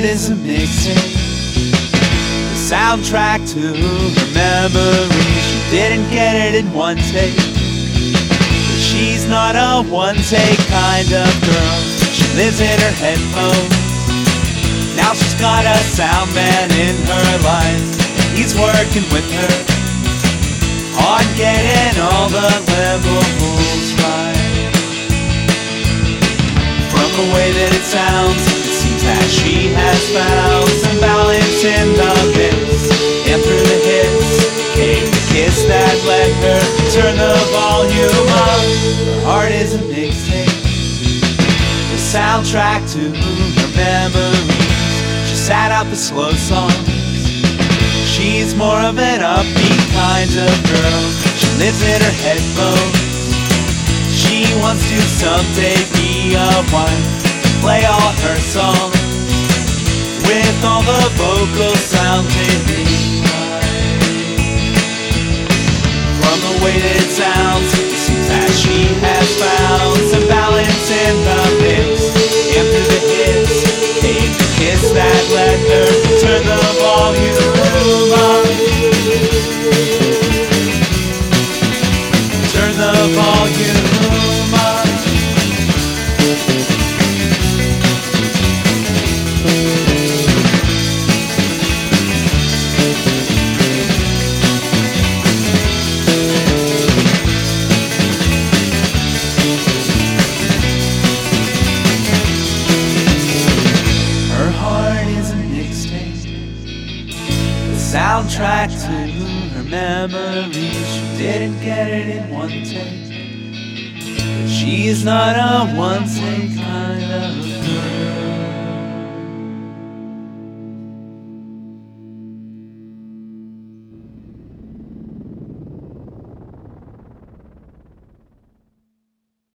heart is a mixtape, the soundtrack to her memories. She didn't get it in one take, but she's not a one-take kind of girl. She lives in her headphones. Now she's got a sound man in her life. He's working with her on getting all the levels right. From the way that it sounds, it seems that she has found some balance in the mix. And through the hits came the kiss that let her turn the volume up. Her heart is a mixtape, the soundtrack to her memories. She sat out the slow songs. She's more of an upbeat kind of girl. She lives in her headphones. She wants to someday be a wife, play all her songs with all the vocals sounding right. From the way that it sounds, it seems that she has found some balance in the mix. And through the hits came the kiss that let her turn the volume up. Turn the volume up. Her heart is a mixtape, the soundtrack to her memories. She didn't get it in one take, but she's not a one-take kind